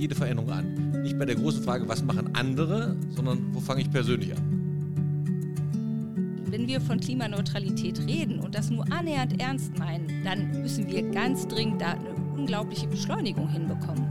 jede Veränderung an. Nicht bei der großen Frage, was machen andere, sondern wo fange ich persönlich an. Wenn wir von Klimaneutralität reden und das nur annähernd ernst meinen, dann müssen wir ganz dringend da eine unglaubliche Beschleunigung hinbekommen.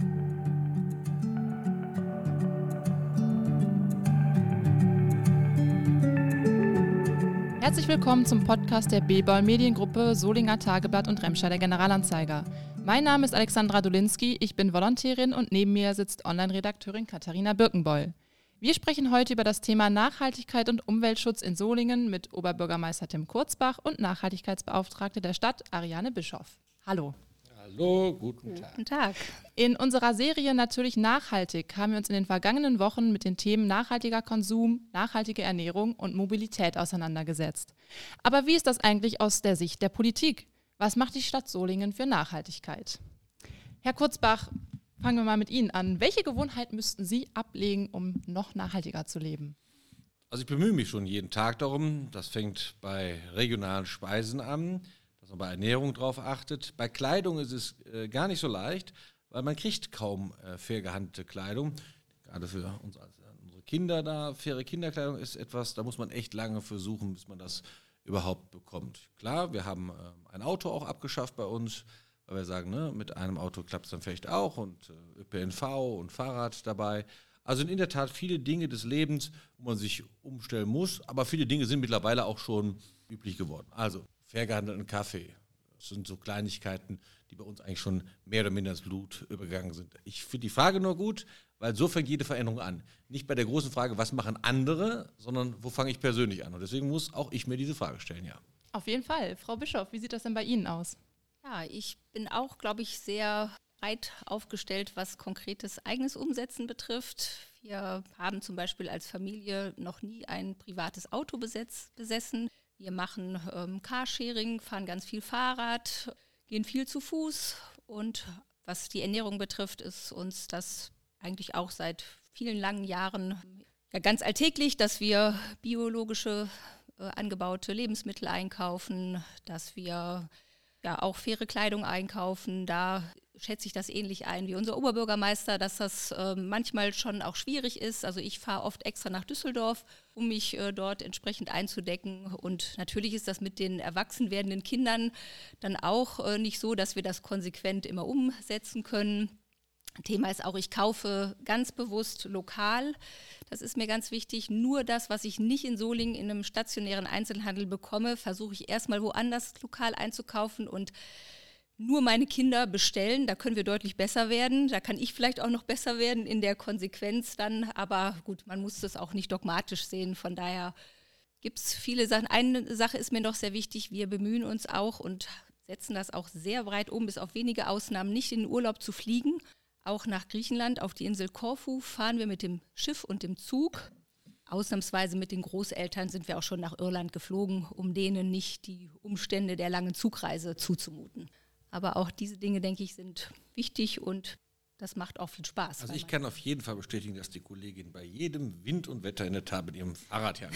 Herzlich willkommen zum Podcast der BBOL Mediengruppe Solinger Tageblatt und Remscheider Generalanzeiger. Mein Name ist Alexandra Dolinski, ich bin Volontärin und neben mir sitzt Online-Redakteurin Katharina Birkenboll. Wir sprechen heute über das Thema Nachhaltigkeit und Umweltschutz in Solingen mit Oberbürgermeister Tim Kurzbach und Nachhaltigkeitsbeauftragte der Stadt Ariane Bischoff. Hallo. Hallo, guten Tag. Guten Tag. In unserer Serie Natürlich nachhaltig haben wir uns in den vergangenen Wochen mit den Themen nachhaltiger Konsum, nachhaltige Ernährung und Mobilität auseinandergesetzt. Aber wie ist das eigentlich aus der Sicht der Politik? Was macht die Stadt Solingen für Nachhaltigkeit? Herr Kurzbach, fangen wir mal mit Ihnen an. Welche Gewohnheiten müssten Sie ablegen, um noch nachhaltiger zu leben? Also ich bemühe mich schon jeden Tag darum. Das fängt bei regionalen Speisen an, dass man bei Ernährung drauf achtet. Bei Kleidung ist es gar nicht so leicht, weil man kriegt kaum fair gehandelte Kleidung. Gerade für uns, unsere Kinder da, faire Kinderkleidung ist etwas, da muss man echt lange für suchen, bis man das überhaupt bekommt. Klar, wir haben ein Auto auch abgeschafft bei uns, weil wir sagen, ne, mit einem Auto klappt es dann vielleicht auch und ÖPNV und Fahrrad dabei. Also sind in der Tat viele Dinge des Lebens, wo man sich umstellen muss, aber viele Dinge sind mittlerweile auch schon üblich geworden. Also fair gehandelten Kaffee, das sind so Kleinigkeiten, die bei uns eigentlich schon mehr oder minder ins Blut übergegangen sind. Ich finde die Frage nur gut, weil so fängt jede Veränderung an. Nicht bei der großen Frage, was machen andere, sondern wo fange ich persönlich an. Und deswegen muss auch ich mir diese Frage stellen, ja. Auf jeden Fall. Frau Bischoff, wie sieht das denn bei Ihnen aus? Ja, ich bin auch, glaube ich, sehr breit aufgestellt, was konkretes eigenes Umsetzen betrifft. Wir haben zum Beispiel als Familie noch nie ein privates Auto besessen. Wir machen Carsharing, fahren ganz viel Fahrrad, gehen viel zu Fuß. Und was die Ernährung betrifft, ist uns das eigentlich auch seit vielen langen Jahren ja ganz alltäglich, dass wir biologische angebaute Lebensmittel einkaufen, dass wir ja auch faire Kleidung einkaufen. Da schätze ich das ähnlich ein wie unser Oberbürgermeister, dass das manchmal schon auch schwierig ist. Also ich fahre oft extra nach Düsseldorf, um mich dort entsprechend einzudecken. Und natürlich ist das mit den erwachsen werdenden Kindern dann auch nicht so, dass wir das konsequent immer umsetzen können. Thema ist auch, ich kaufe ganz bewusst lokal. Das ist mir ganz wichtig. Nur das, was ich nicht in Solingen in einem stationären Einzelhandel bekomme, versuche ich erstmal woanders lokal einzukaufen und nur meine Kinder bestellen. Da können wir deutlich besser werden. Da kann ich vielleicht auch noch besser werden in der Konsequenz dann. Aber gut, man muss das auch nicht dogmatisch sehen. Von daher gibt es viele Sachen. Eine Sache ist mir noch sehr wichtig. Wir bemühen uns auch und setzen das auch sehr breit um, bis auf wenige Ausnahmen, nicht in den Urlaub zu fliegen. Auch nach Griechenland, auf die Insel Korfu, fahren wir mit dem Schiff und dem Zug. Ausnahmsweise mit den Großeltern sind wir auch schon nach Irland geflogen, um denen nicht die Umstände der langen Zugreise zuzumuten. Aber auch diese Dinge, denke ich, sind wichtig und das macht auch viel Spaß. Also ich kann auf jeden Fall bestätigen, dass die Kollegin bei jedem Wind und Wetter in der Tat mit ihrem Fahrrad hier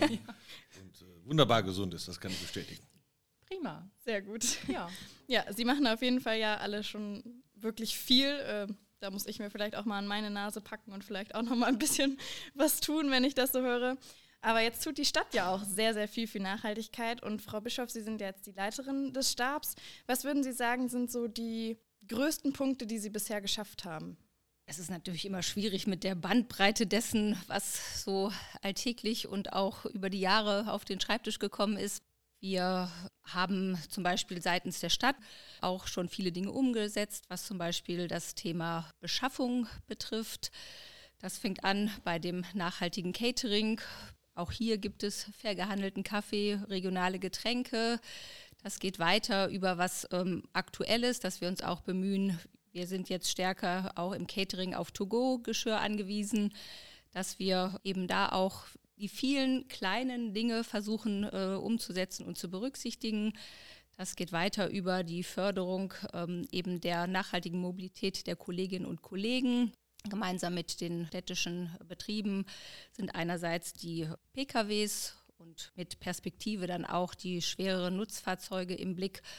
und wunderbar gesund ist, das kann ich bestätigen. Prima. Sehr gut. Ja. Ja, Sie machen auf jeden Fall ja alle schon wirklich viel. Da muss ich mir vielleicht auch mal an meine Nase packen und vielleicht auch noch mal ein bisschen was tun, wenn ich das so höre. Aber jetzt tut die Stadt ja auch sehr, sehr viel für Nachhaltigkeit. Und Frau Bischoff, Sie sind ja jetzt die Leiterin des Stabs. Was würden Sie sagen, sind so die größten Punkte, die Sie bisher geschafft haben? Es ist natürlich immer schwierig mit der Bandbreite dessen, was so alltäglich und auch über die Jahre auf den Schreibtisch gekommen ist. Wir haben zum Beispiel seitens der Stadt auch schon viele Dinge umgesetzt, was zum Beispiel das Thema Beschaffung betrifft. Das fängt an bei dem nachhaltigen Catering. Auch hier gibt es fair gehandelten Kaffee, regionale Getränke. Das geht weiter über was Aktuelles, dass wir uns auch bemühen. Wir sind jetzt stärker auch im Catering auf To-Go-Geschirr angewiesen, dass wir eben da auch die vielen kleinen Dinge versuchen umzusetzen und zu berücksichtigen. Das geht weiter über die Förderung eben der nachhaltigen Mobilität der Kolleginnen und Kollegen. Gemeinsam mit den städtischen Betrieben sind einerseits die PKWs und mit Perspektive dann auch die schwereren Nutzfahrzeuge im Blick,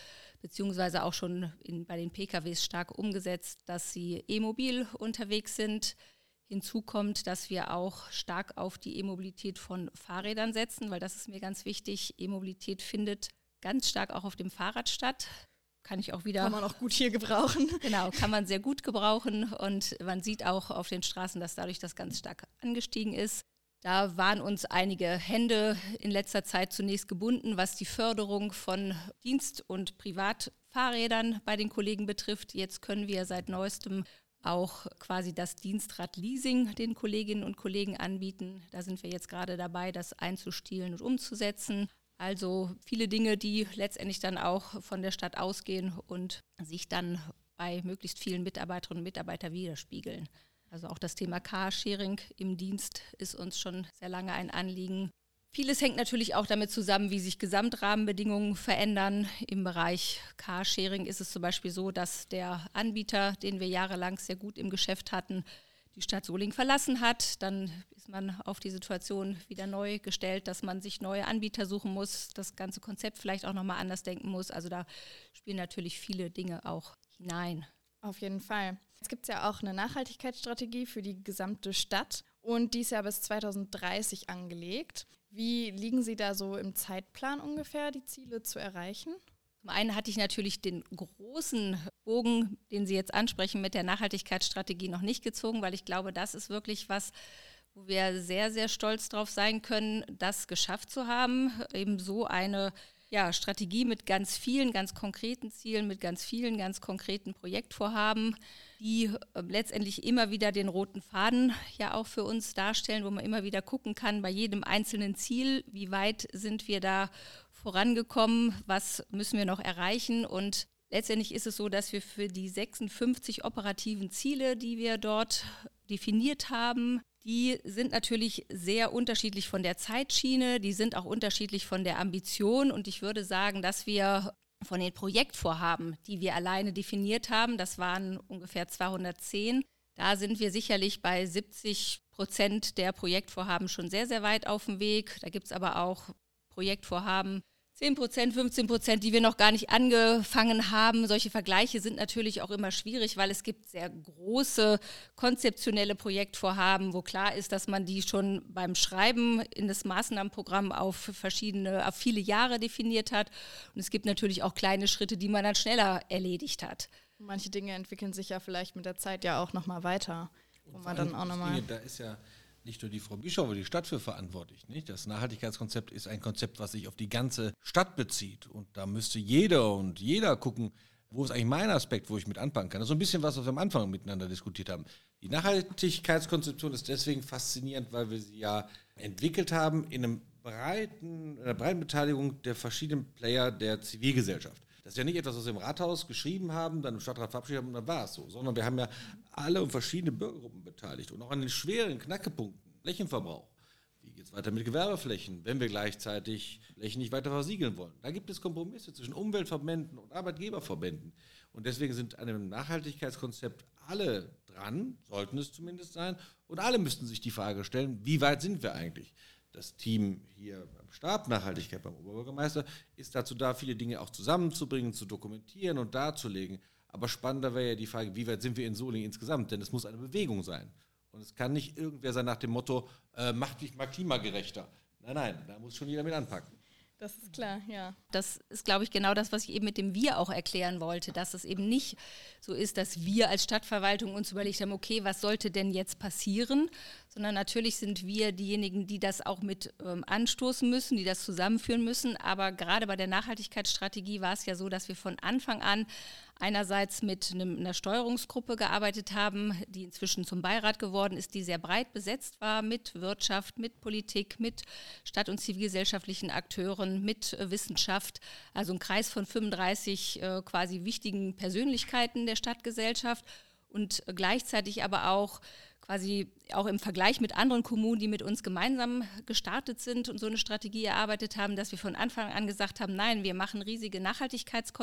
beziehungsweise auch schon bei den PKWs stark umgesetzt, dass sie e-mobil unterwegs sind. Hinzu kommt, dass wir auch stark auf die E-Mobilität von Fahrrädern setzen, weil das ist mir ganz wichtig. E-Mobilität findet ganz stark auch auf dem Fahrrad statt. Kann man auch gut hier gebrauchen. Genau, kann man sehr gut gebrauchen und man sieht auch auf den Straßen, dass dadurch das ganz stark angestiegen ist. Da waren uns einige Hände in letzter Zeit zunächst gebunden, was die Förderung von Dienst- und Privatfahrrädern bei den Kollegen betrifft. Jetzt können wir seit neuestem auch quasi das Dienstrad-Leasing den Kolleginnen und Kollegen anbieten. Da sind wir jetzt gerade dabei, das einzustielen und umzusetzen. Also viele Dinge, die letztendlich dann auch von der Stadt ausgehen und sich dann bei möglichst vielen Mitarbeiterinnen und Mitarbeitern widerspiegeln. Also auch das Thema Carsharing im Dienst ist uns schon sehr lange ein Anliegen. Vieles hängt natürlich auch damit zusammen, wie sich Gesamtrahmenbedingungen verändern. Im Bereich Carsharing ist es zum Beispiel so, dass der Anbieter, den wir jahrelang sehr gut im Geschäft hatten, die Stadt Solingen verlassen hat. Dann ist man auf die Situation wieder neu gestellt, dass man sich neue Anbieter suchen muss, das ganze Konzept vielleicht auch nochmal anders denken muss. Also da spielen natürlich viele Dinge auch hinein. Auf jeden Fall. Es gibt ja auch eine Nachhaltigkeitsstrategie für die gesamte Stadt und die ist ja bis 2030 angelegt. Wie liegen Sie da so im Zeitplan ungefähr, die Ziele zu erreichen? Zum einen hatte ich natürlich den großen Bogen, den Sie jetzt ansprechen, mit der Nachhaltigkeitsstrategie noch nicht gezogen, weil ich glaube, das ist wirklich was, wo wir sehr, sehr stolz drauf sein können, das geschafft zu haben, eben so eine Strategie mit ganz vielen, ganz konkreten Zielen, mit ganz vielen, ganz konkreten Projektvorhaben, die letztendlich immer wieder den roten Faden ja auch für uns darstellen, wo man immer wieder gucken kann, bei jedem einzelnen Ziel, wie weit sind wir da vorangekommen, was müssen wir noch erreichen. Und letztendlich ist es so, dass wir für die 56 operativen Ziele, die wir dort definiert haben, die sind natürlich sehr unterschiedlich von der Zeitschiene, die sind auch unterschiedlich von der Ambition. Und ich würde sagen, dass wir von den Projektvorhaben, die wir alleine definiert haben, das waren ungefähr 210, da sind wir sicherlich bei 70% der Projektvorhaben schon sehr, sehr weit auf dem Weg. Da gibt es aber auch Projektvorhaben, 10%, 15%, die wir noch gar nicht angefangen haben. Solche Vergleiche sind natürlich auch immer schwierig, weil es gibt sehr große konzeptionelle Projektvorhaben, wo klar ist, dass man die schon beim Schreiben in das Maßnahmenprogramm auf viele Jahre definiert hat. Und es gibt natürlich auch kleine Schritte, die man dann schneller erledigt hat. Manche Dinge entwickeln sich ja vielleicht mit der Zeit ja auch nochmal weiter. Wo man dann auch nochmal. Da ist ja nicht nur die Frau Bischof, die Stadt für verantwortlich. Nicht? Das Nachhaltigkeitskonzept ist ein Konzept, was sich auf die ganze Stadt bezieht. Und da müsste jeder gucken, wo ist eigentlich mein Aspekt, wo ich mit anpacken kann. Das ist so ein bisschen was wir am Anfang miteinander diskutiert haben. Die Nachhaltigkeitskonzeption ist deswegen faszinierend, weil wir sie ja entwickelt haben in einer breiten Beteiligung der verschiedenen Player der Zivilgesellschaft. Das ist ja nicht etwas, was wir im Rathaus geschrieben haben, dann im Stadtrat verabschiedet haben und dann war es so, sondern wir haben ja alle und verschiedene Bürgergruppen beteiligt und auch an den schweren Knackepunkten, Flächenverbrauch. Wie geht es weiter mit Gewerbeflächen, wenn wir gleichzeitig Flächen nicht weiter versiegeln wollen? Da gibt es Kompromisse zwischen Umweltverbänden und Arbeitgeberverbänden. Und deswegen sind an dem Nachhaltigkeitskonzept alle dran, sollten es zumindest sein, und alle müssten sich die Frage stellen, wie weit sind wir eigentlich? Das Team hier beim Stab Nachhaltigkeit beim Oberbürgermeister ist dazu da, viele Dinge auch zusammenzubringen, zu dokumentieren und darzulegen. Aber spannender wäre ja die Frage, wie weit sind wir in Solingen insgesamt? Denn es muss eine Bewegung sein. Und es kann nicht irgendwer sein nach dem Motto, mach dich mal klimagerechter. Nein, da muss schon jeder mit anpacken. Das ist klar, ja. Das ist, glaube ich, genau das, was ich eben mit dem Wir auch erklären wollte, dass es eben nicht so ist, dass wir als Stadtverwaltung uns überlegt haben, okay, was sollte denn jetzt passieren, sondern natürlich sind wir diejenigen, die das auch mit anstoßen müssen, die das zusammenführen müssen, aber gerade bei der Nachhaltigkeitsstrategie war es ja so, dass wir von Anfang an einerseits mit einer Steuerungsgruppe gearbeitet haben, die inzwischen zum Beirat geworden ist, die sehr breit besetzt war mit Wirtschaft, mit Politik, mit stadt- und zivilgesellschaftlichen Akteuren, mit Wissenschaft, also ein Kreis von 35 quasi wichtigen Persönlichkeiten der Stadtgesellschaft und gleichzeitig aber auch quasi auch im Vergleich mit anderen Kommunen, die mit uns gemeinsam gestartet sind und so eine Strategie erarbeitet haben, dass wir von Anfang an gesagt haben, nein, wir machen riesige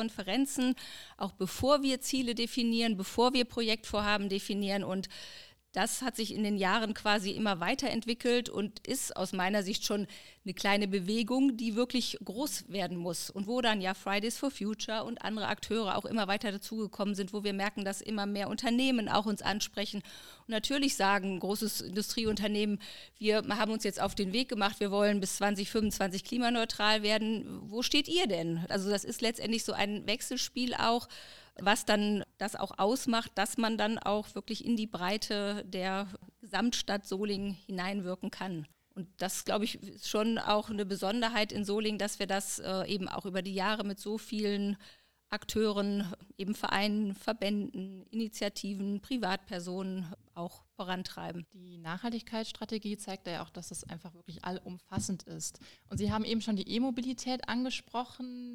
Nachhaltigkeitskonferenzen, auch bevor wir Ziele definieren, bevor wir Projektvorhaben definieren und das hat sich in den Jahren quasi immer weiterentwickelt und ist aus meiner Sicht schon eine kleine Bewegung, die wirklich groß werden muss. Und wo dann ja Fridays for Future und andere Akteure auch immer weiter dazugekommen sind, wo wir merken, dass immer mehr Unternehmen auch uns ansprechen. Und natürlich sagen großes Industrieunternehmen, wir haben uns jetzt auf den Weg gemacht, wir wollen bis 2025 klimaneutral werden. Wo steht ihr denn? Also das ist letztendlich so ein Wechselspiel auch, was dann das auch ausmacht, dass man dann auch wirklich in die Breite der Gesamtstadt Solingen hineinwirken kann. Und das, glaube ich, ist schon auch eine Besonderheit in Solingen, dass wir das eben auch über die Jahre mit so vielen Akteuren, eben Vereinen, Verbänden, Initiativen, Privatpersonen auch vorantreiben. Die Nachhaltigkeitsstrategie zeigt ja auch, dass es einfach wirklich allumfassend ist. Und Sie haben eben schon die E-Mobilität angesprochen.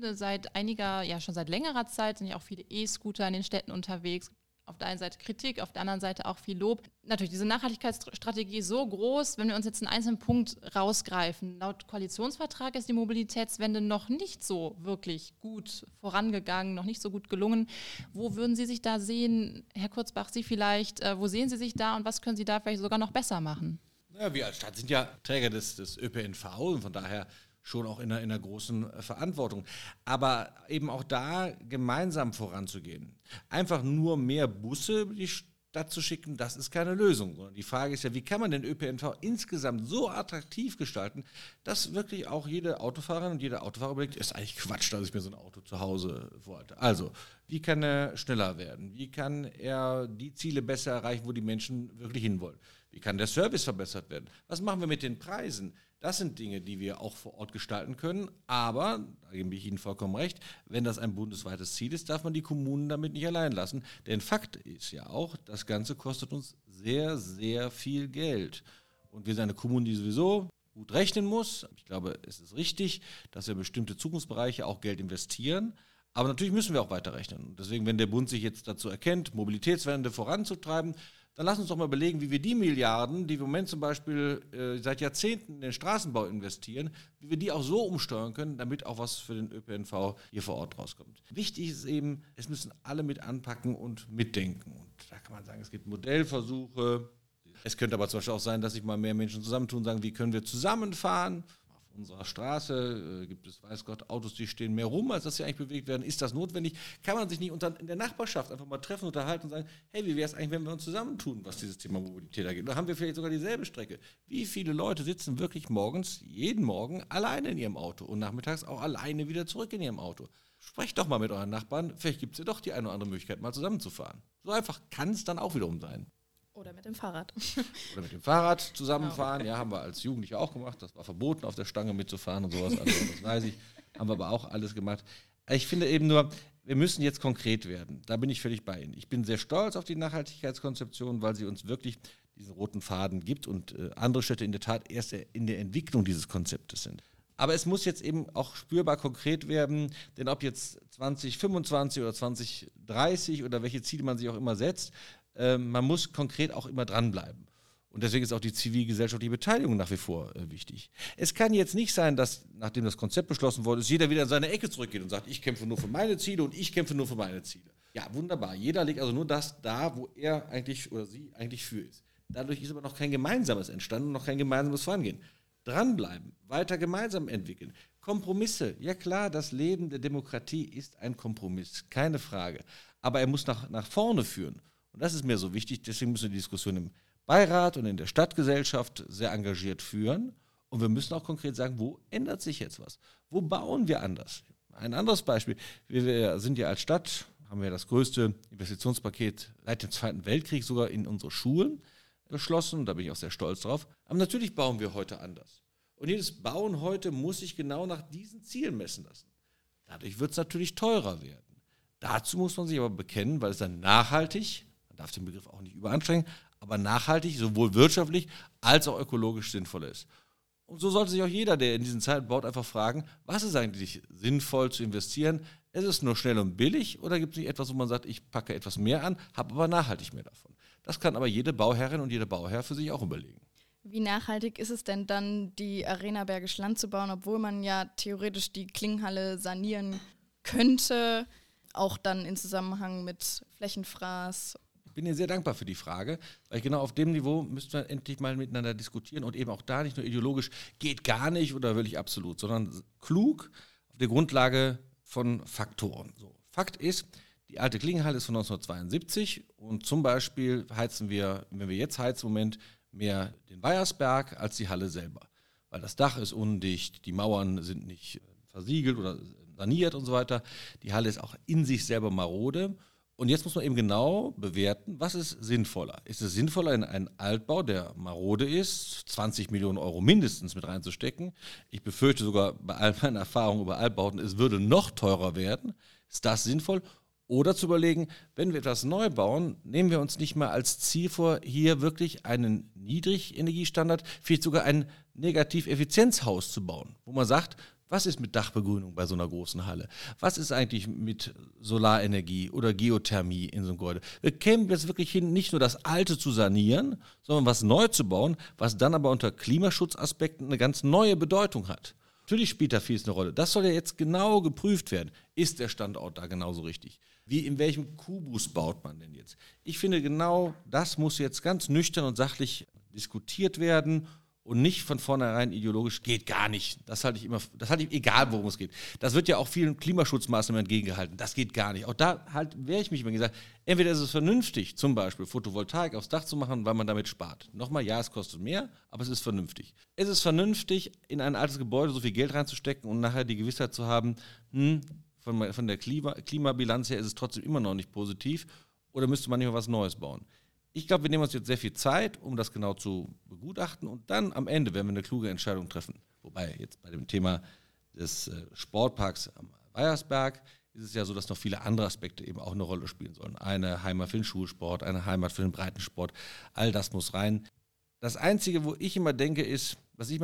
Schon seit längerer Zeit sind ja auch viele E-Scooter in den Städten unterwegs. Auf der einen Seite Kritik, auf der anderen Seite auch viel Lob. Natürlich, diese Nachhaltigkeitsstrategie ist so groß, wenn wir uns jetzt einen einzelnen Punkt rausgreifen. Laut Koalitionsvertrag ist die Mobilitätswende noch nicht so wirklich gut vorangegangen, noch nicht so gut gelungen. Wo würden Sie sich da sehen, Herr Kurzbach, Sie vielleicht, wo sehen Sie sich da und was können Sie da vielleicht sogar noch besser machen? Ja, wir als Stadt sind ja Träger des ÖPNV und von daher schon auch in einer großen Verantwortung. Aber eben auch da gemeinsam voranzugehen. Einfach nur mehr Busse in die Stadt zu schicken, das ist keine Lösung. Sondern die Frage ist ja, wie kann man den ÖPNV insgesamt so attraktiv gestalten, dass wirklich auch jede Autofahrerin und jeder Autofahrer überlegt, ist eigentlich Quatsch, dass ich mir so ein Auto zu Hause wollte. Also, wie kann er schneller werden? Wie kann er die Ziele besser erreichen, wo die Menschen wirklich hinwollen? Wie kann der Service verbessert werden? Was machen wir mit den Preisen? Das sind Dinge, die wir auch vor Ort gestalten können. Aber, da gebe ich Ihnen vollkommen recht, wenn das ein bundesweites Ziel ist, darf man die Kommunen damit nicht allein lassen. Denn Fakt ist ja auch, das Ganze kostet uns sehr, sehr viel Geld. Und wir sind eine Kommune, die sowieso gut rechnen muss. Ich glaube, es ist richtig, dass wir in bestimmte Zukunftsbereiche auch Geld investieren. Aber natürlich müssen wir auch weiterrechnen. Und deswegen, wenn der Bund sich jetzt dazu erkennt, Mobilitätswende voranzutreiben, dann lass uns doch mal überlegen, wie wir die Milliarden, die wir im Moment zum Beispiel seit Jahrzehnten in den Straßenbau investieren, wie wir die auch so umsteuern können, damit auch was für den ÖPNV hier vor Ort rauskommt. Wichtig ist eben, es müssen alle mit anpacken und mitdenken. Und da kann man sagen, es gibt Modellversuche. Es könnte aber zum Beispiel auch sein, dass sich mal mehr Menschen zusammentun und sagen, wie können wir zusammenfahren? Auf unserer Straße gibt es, weiß Gott, Autos, die stehen mehr rum, als dass sie eigentlich bewegt werden. Ist das notwendig? Kann man sich nicht in der Nachbarschaft einfach mal treffen, unterhalten und sagen, hey, wie wäre es eigentlich, wenn wir uns zusammentun, was dieses Thema Mobilität angeht? Oder haben wir vielleicht sogar dieselbe Strecke? Wie viele Leute sitzen wirklich morgens, jeden Morgen, alleine in ihrem Auto und nachmittags auch alleine wieder zurück in ihrem Auto? Sprecht doch mal mit euren Nachbarn, vielleicht gibt es ja doch die eine oder andere Möglichkeit, mal zusammenzufahren. So einfach kann es dann auch wiederum sein. Oder mit dem Fahrrad. Oder mit dem Fahrrad zusammenfahren, ja, haben wir als Jugendliche auch gemacht. Das war verboten, auf der Stange mitzufahren und sowas. Also, das weiß ich. Haben wir aber auch alles gemacht. Ich finde eben nur, wir müssen jetzt konkret werden. Da bin ich völlig bei Ihnen. Ich bin sehr stolz auf die Nachhaltigkeitskonzeption, weil sie uns wirklich diesen roten Faden gibt und andere Städte in der Tat erst in der Entwicklung dieses Konzeptes sind. Aber es muss jetzt eben auch spürbar konkret werden, denn ob jetzt 2025 oder 2030 oder welche Ziele man sich auch immer setzt, man muss konkret auch immer dranbleiben. Und deswegen ist auch die zivilgesellschaftliche Beteiligung nach wie vor wichtig. Es kann jetzt nicht sein, dass, nachdem das Konzept beschlossen wurde, jeder wieder in seine Ecke zurückgeht und sagt, ich kämpfe nur für meine Ziele und ich kämpfe nur für meine Ziele. Ja, wunderbar. Jeder legt also nur das da, wo er eigentlich oder sie eigentlich für ist. Dadurch ist aber noch kein Gemeinsames entstanden und noch kein gemeinsames Vorangehen. Dranbleiben, weiter gemeinsam entwickeln. Kompromisse. Ja klar, das Leben der Demokratie ist ein Kompromiss, keine Frage. Aber er muss nach vorne führen. Und das ist mir so wichtig, deswegen müssen wir die Diskussion im Beirat und in der Stadtgesellschaft sehr engagiert führen. Und wir müssen auch konkret sagen, wo ändert sich jetzt was? Wo bauen wir anders? Ein anderes Beispiel, wir sind ja als Stadt, haben wir das größte Investitionspaket seit dem Zweiten Weltkrieg sogar in unsere Schulen beschlossen. Da bin ich auch sehr stolz drauf. Aber natürlich bauen wir heute anders. Und jedes Bauen heute muss sich genau nach diesen Zielen messen lassen. Dadurch wird es natürlich teurer werden. Dazu muss man sich aber bekennen, weil es dann nachhaltig, man darf den Begriff auch nicht überanstrengen, aber nachhaltig, sowohl wirtschaftlich als auch ökologisch sinnvoll ist. Und so sollte sich auch jeder, der in diesen Zeiten baut, einfach fragen, was ist eigentlich sinnvoll zu investieren? Ist es nur schnell und billig oder gibt es nicht etwas, wo man sagt, ich packe etwas mehr an, habe aber nachhaltig mehr davon? Das kann aber jede Bauherrin und jeder Bauherr für sich auch überlegen. Wie nachhaltig ist es denn dann, die Arena Bergisch Land zu bauen, obwohl man ja theoretisch die Klingenhalle sanieren könnte, auch dann in Zusammenhang mit Flächenfraß? bin Ihnen sehr dankbar für die Frage, weil genau auf dem Niveau müssten wir endlich mal miteinander diskutieren und eben auch da nicht nur ideologisch, geht gar nicht oder wirklich absolut, sondern klug auf der Grundlage von Faktoren. So, Fakt ist, die alte Klingenhalle ist von 1972 und zum Beispiel heizen wir, wenn wir jetzt heizen im Moment, mehr den Weiersberg als die Halle selber. Weil das Dach ist undicht, die Mauern sind nicht versiegelt oder saniert und so weiter. Die Halle ist auch in sich selber marode. Und jetzt muss man eben genau bewerten, was ist sinnvoller. Ist es sinnvoller, in einen Altbau, der marode ist, 20 Millionen Euro mindestens mit reinzustecken? Ich befürchte sogar bei all meinen Erfahrungen über Altbauten, es würde noch teurer werden. Ist das sinnvoll? Oder zu überlegen, wenn wir etwas neu bauen, nehmen wir uns nicht mal als Ziel vor, hier wirklich einen Niedrigenergiestandard, vielleicht sogar ein Negativ-Effizienzhaus zu bauen, wo man sagt, was ist mit Dachbegrünung bei so einer großen Halle? Was ist eigentlich mit Solarenergie oder Geothermie in so einem Gebäude? Wir kämen jetzt wirklich hin, nicht nur das Alte zu sanieren, sondern was neu zu bauen, was dann aber unter Klimaschutzaspekten eine ganz neue Bedeutung hat. Natürlich spielt da vieles eine Rolle. Das soll ja jetzt genau geprüft werden. Ist der Standort da genauso richtig? Wie in welchem Kubus baut man denn jetzt? Ich finde, genau das muss jetzt ganz nüchtern und sachlich diskutiert werden und nicht von vornherein ideologisch, geht gar nicht. Das halte ich egal, worum es geht. Das wird ja auch vielen Klimaschutzmaßnahmen entgegengehalten. Das geht gar nicht. Auch da wehre ich mich immer gesagt, entweder ist es vernünftig, zum Beispiel Photovoltaik aufs Dach zu machen, weil man damit spart. Nochmal, ja, es kostet mehr, aber es ist vernünftig. Es ist vernünftig, in ein altes Gebäude so viel Geld reinzustecken und nachher die Gewissheit zu haben, von der Klimabilanz her ist es trotzdem immer noch nicht positiv, oder müsste man nicht mal was Neues bauen? Ich glaube, wir nehmen uns jetzt sehr viel Zeit, um das genau zu begutachten und dann am Ende werden wir eine kluge Entscheidung treffen. Wobei jetzt bei dem Thema des Sportparks am Weiersberg ist es ja so, dass noch viele andere Aspekte eben auch eine Rolle spielen sollen. Eine Heimat für den Schulsport, eine Heimat für den Breitensport, all das muss rein. Das Einzige, was ich immer denke, ist,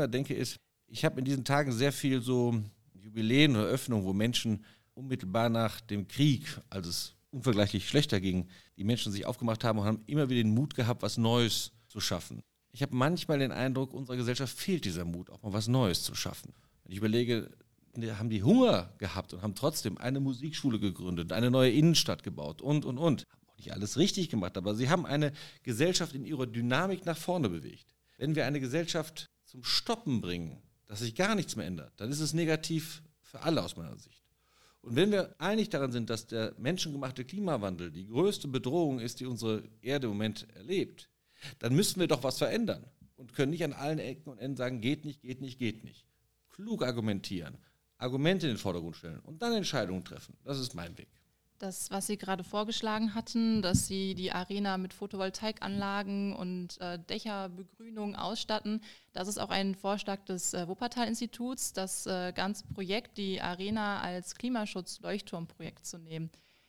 ich habe in diesen Tagen sehr viel so Jubiläen oder Öffnungen, wo Menschen unmittelbar nach dem Krieg, als es unvergleichlich schlechter ging, die Menschen sich aufgemacht haben und haben immer wieder den Mut gehabt, was Neues zu schaffen. Ich habe manchmal den Eindruck, unserer Gesellschaft fehlt dieser Mut, auch mal was Neues zu schaffen. Wenn ich überlege, haben die Hunger gehabt und haben trotzdem eine Musikschule gegründet, eine neue Innenstadt gebaut und. Haben auch nicht alles richtig gemacht, aber sie haben eine Gesellschaft in ihrer Dynamik nach vorne bewegt. Wenn wir eine Gesellschaft zum Stoppen bringen, dass sich gar nichts mehr ändert, dann ist es negativ für alle aus meiner Sicht. Und wenn wir einig daran sind, dass der menschengemachte Klimawandel die größte Bedrohung ist, die unsere Erde im Moment erlebt, dann müssen wir doch was verändern und können nicht an allen Ecken und Enden sagen, geht nicht, geht nicht, geht nicht. Klug argumentieren, Argumente in den Vordergrund stellen und dann Entscheidungen treffen. Das ist mein Weg. Das, was Sie gerade vorgeschlagen hatten, dass Sie die Arena mit Photovoltaikanlagen und Dächerbegrünung ausstatten, das ist auch ein Vorschlag des Wuppertal-Instituts, das ganze Projekt, die Arena als Klimaschutz-Leuchtturmprojekt zu nehmen.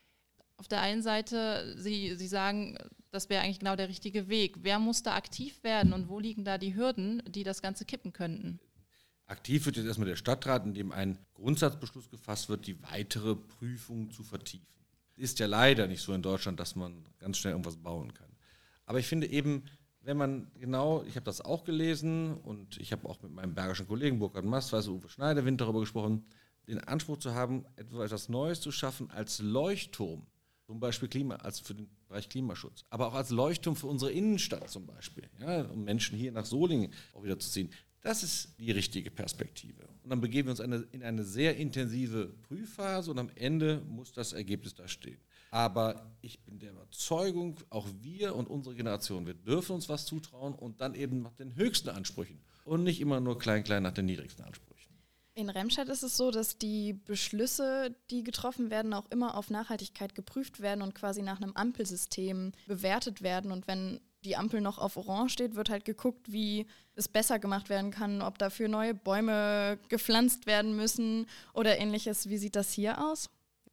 Auf der einen Seite, Sie sagen, das wäre eigentlich genau der richtige Weg. Wer muss da aktiv werden und wo liegen da die Hürden, die das Ganze kippen könnten? Aktiv wird jetzt erstmal der Stadtrat, indem ein Grundsatzbeschluss gefasst wird, die weitere Prüfung zu vertiefen. Ist ja leider nicht so in Deutschland, dass man ganz schnell irgendwas bauen kann. Aber ich finde eben, wenn man genau, ich habe das auch gelesen und ich habe auch mit meinem bergischen Kollegen Burkhard Mastweis und Uwe Schneiderwind darüber gesprochen, den Anspruch zu haben, etwas Neues zu schaffen als Leuchtturm, zum Beispiel für den Bereich Klimaschutz, aber auch als Leuchtturm für unsere Innenstadt zum Beispiel, ja, um Menschen hier nach Solingen auch wieder zu ziehen. Das ist die richtige Perspektive. Und dann begeben wir uns in eine sehr intensive Prüfphase und am Ende muss das Ergebnis da stehen. Aber ich bin der Überzeugung, auch wir und unsere Generation, wir dürfen uns was zutrauen und dann eben nach den höchsten Ansprüchen und nicht immer nur klein nach den niedrigsten Ansprüchen. In Remscheid ist es so, dass die Beschlüsse, die getroffen werden, auch immer auf Nachhaltigkeit geprüft werden und quasi nach einem Ampelsystem bewertet werden. Und wenn die Ampel noch auf Orange steht, wird halt geguckt, wie es besser gemacht werden kann, ob dafür neue Bäume gepflanzt werden müssen oder ähnliches. Wie sieht das hier aus?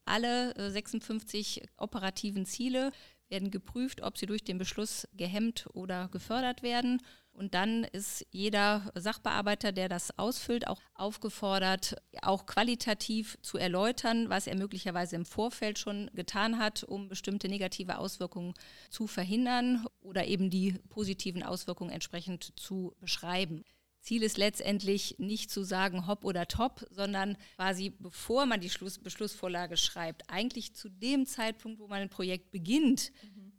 Alle 56 operativen Ziele werden geprüft, ob sie durch den Beschluss gehemmt oder gefördert werden. Und dann ist jeder Sachbearbeiter, der das ausfüllt, auch aufgefordert, auch qualitativ zu erläutern, was er möglicherweise im Vorfeld schon getan hat, um bestimmte negative Auswirkungen zu verhindern oder eben die positiven Auswirkungen entsprechend zu beschreiben. Ziel ist letztendlich nicht zu sagen hopp oder top, sondern quasi bevor man die Beschlussvorlage schreibt, eigentlich zu dem Zeitpunkt, wo man ein Projekt beginnt,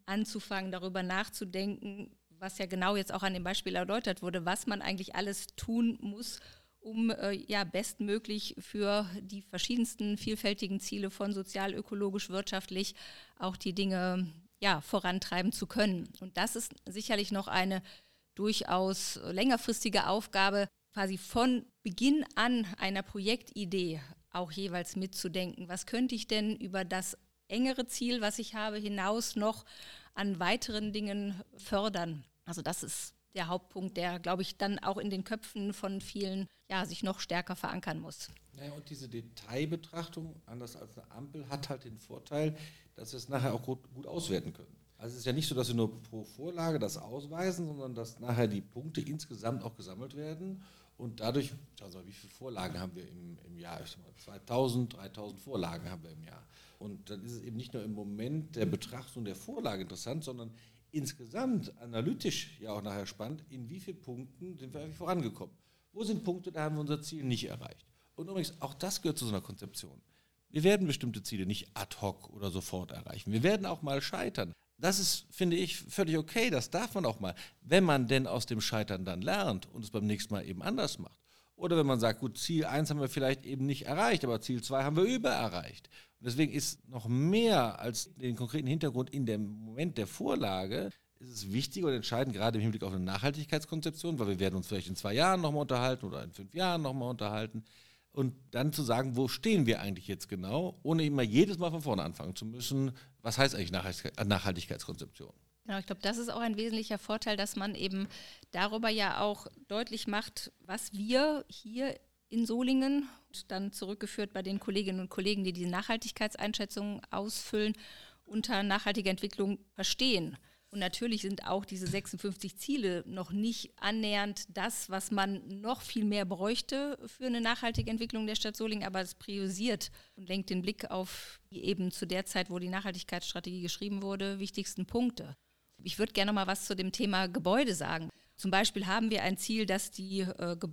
anzufangen, darüber nachzudenken, was ja genau jetzt auch an dem Beispiel erläutert wurde, was man eigentlich alles tun muss, um bestmöglich für die verschiedensten vielfältigen Ziele von sozial, ökologisch, wirtschaftlich auch die Dinge vorantreiben zu können. Und das ist sicherlich noch eine durchaus längerfristige Aufgabe, quasi von Beginn an einer Projektidee auch jeweils mitzudenken. Was könnte ich denn über das engere Ziel, was ich habe, hinaus noch an weiteren Dingen fördern? Also das ist der Hauptpunkt, der, glaube ich, dann auch in den Köpfen von vielen sich noch stärker verankern muss. Naja, und diese Detailbetrachtung, anders als eine Ampel, hat halt den Vorteil, dass wir es nachher auch gut auswerten können. Also es ist ja nicht so, dass wir nur pro Vorlage das ausweisen, sondern dass nachher die Punkte insgesamt auch gesammelt werden. Und dadurch, also wie viele Vorlagen haben wir im Jahr? 2000, 3000 Vorlagen haben wir im Jahr. Und dann ist es eben nicht nur im Moment der Betrachtung der Vorlage interessant, sondern insgesamt analytisch ja auch nachher spannend, in wie vielen Punkten sind wir eigentlich vorangekommen. Wo sind Punkte, da haben wir unser Ziel nicht erreicht. Und übrigens, auch das gehört zu so einer Konzeption. Wir werden bestimmte Ziele nicht ad hoc oder sofort erreichen. Wir werden auch mal scheitern. Das ist, finde ich, völlig okay. Das darf man auch mal, wenn man denn aus dem Scheitern dann lernt und es beim nächsten Mal eben anders macht. Oder wenn man sagt, gut, Ziel 1 haben wir vielleicht eben nicht erreicht, aber Ziel 2 haben wir übererreicht. Und deswegen ist noch mehr als den konkreten Hintergrund in dem Moment der Vorlage, ist es wichtig und entscheidend, gerade im Hinblick auf eine Nachhaltigkeitskonzeption, weil wir werden uns vielleicht in 2 Jahren nochmal unterhalten oder in 5 Jahren nochmal unterhalten. Und dann zu sagen, wo stehen wir eigentlich jetzt genau, ohne immer jedes Mal von vorne anfangen zu müssen, was heißt eigentlich Nachhaltigkeitskonzeption? Genau, ich glaube, das ist auch ein wesentlicher Vorteil, dass man eben darüber ja auch deutlich macht, was wir hier in Solingen, dann zurückgeführt bei den Kolleginnen und Kollegen, die diese Nachhaltigkeitseinschätzungen ausfüllen, unter nachhaltiger Entwicklung verstehen. Und natürlich sind auch diese 56 Ziele noch nicht annähernd das, was man noch viel mehr bräuchte für eine nachhaltige Entwicklung der Stadt Solingen, aber es priorisiert und lenkt den Blick auf die eben zu der Zeit, wo die Nachhaltigkeitsstrategie geschrieben wurde, wichtigsten Punkte. Ich würde gerne noch mal was zu dem Thema Gebäude sagen. Zum Beispiel haben wir ein Ziel, dass die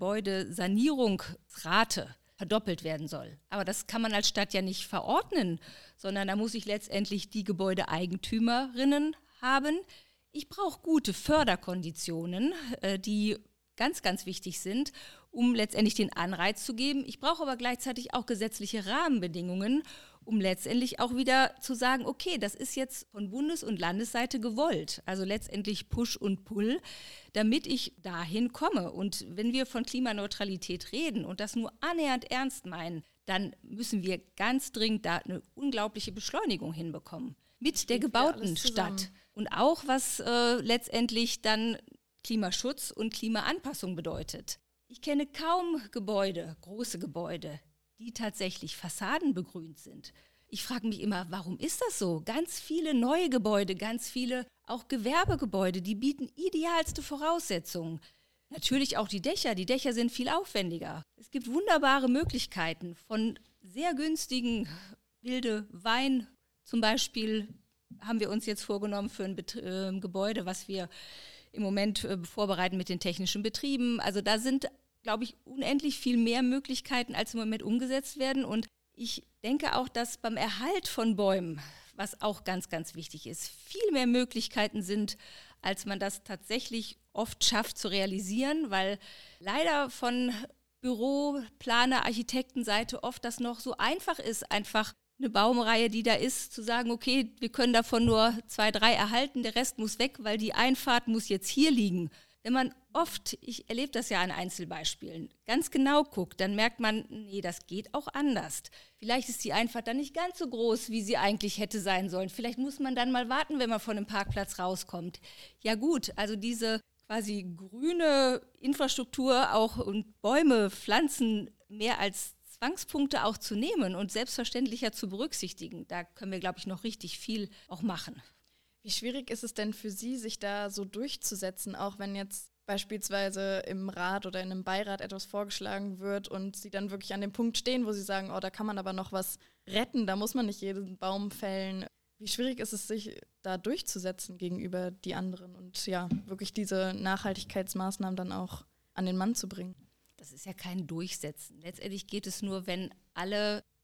Gebäudesanierungsrate verdoppelt werden soll. Aber das kann man als Stadt ja nicht verordnen, sondern da muss ich letztendlich die Gebäudeeigentümerinnen haben. Ich brauche gute Förderkonditionen, die ganz, ganz wichtig sind, um letztendlich den Anreiz zu geben. Ich brauche aber gleichzeitig auch gesetzliche Rahmenbedingungen, um letztendlich auch wieder zu sagen, okay, das ist jetzt von Bundes- und Landesseite gewollt. Also letztendlich Push und Pull, damit ich dahin komme. Und wenn wir von Klimaneutralität reden und das nur annähernd ernst meinen, dann müssen wir ganz dringend da eine unglaubliche Beschleunigung hinbekommen. Mit der gebauten Stadt. Und auch was letztendlich dann Klimaschutz und Klimaanpassung bedeutet. Ich kenne kaum Gebäude, große Gebäude, die tatsächlich fassadenbegrünt sind. Ich frage mich immer, warum ist das so? Ganz viele neue Gebäude, ganz viele auch Gewerbegebäude, die bieten idealste Voraussetzungen. Natürlich auch die Dächer sind viel aufwendiger. Es gibt wunderbare Möglichkeiten von sehr günstigen wilde Wein. Zum Beispiel haben wir uns jetzt vorgenommen für ein Gebäude, was wir im Moment vorbereiten mit den technischen Betrieben. Also da sind, glaube ich, unendlich viel mehr Möglichkeiten, als im Moment umgesetzt werden. Und ich denke auch, dass beim Erhalt von Bäumen, was auch ganz, ganz wichtig ist, viel mehr Möglichkeiten sind, als man das tatsächlich oft schafft zu realisieren, weil leider von Büro-, Planer-, Architektenseite oft das noch so einfach ist, einfach eine Baumreihe, die da ist, zu sagen, okay, wir können davon nur 2, 3 erhalten, der Rest muss weg, weil die Einfahrt muss jetzt hier liegen. Wenn man oft, ich erlebe das ja an Einzelbeispielen, ganz genau guckt, dann merkt man, nee, das geht auch anders. Vielleicht ist die Einfahrt dann nicht ganz so groß, wie sie eigentlich hätte sein sollen. Vielleicht muss man dann mal warten, wenn man von einem Parkplatz rauskommt. Ja gut, also diese quasi grüne Infrastruktur auch und Bäume, Pflanzen mehr als Zwangspunkte auch zu nehmen und selbstverständlicher zu berücksichtigen. Da können wir, glaube ich, noch richtig viel auch machen. Wie schwierig ist es denn für Sie, sich da so durchzusetzen, auch wenn jetzt beispielsweise im Rat oder in einem Beirat etwas vorgeschlagen wird und Sie dann wirklich an dem Punkt stehen, wo Sie sagen, oh, da kann man aber noch was retten, da muss man nicht jeden Baum fällen. Wie schwierig ist es, sich da durchzusetzen gegenüber die anderen und ja, wirklich diese Nachhaltigkeitsmaßnahmen dann auch an den Mann zu bringen? Das ist ja kein Durchsetzen. Letztendlich geht es nur, wenn alle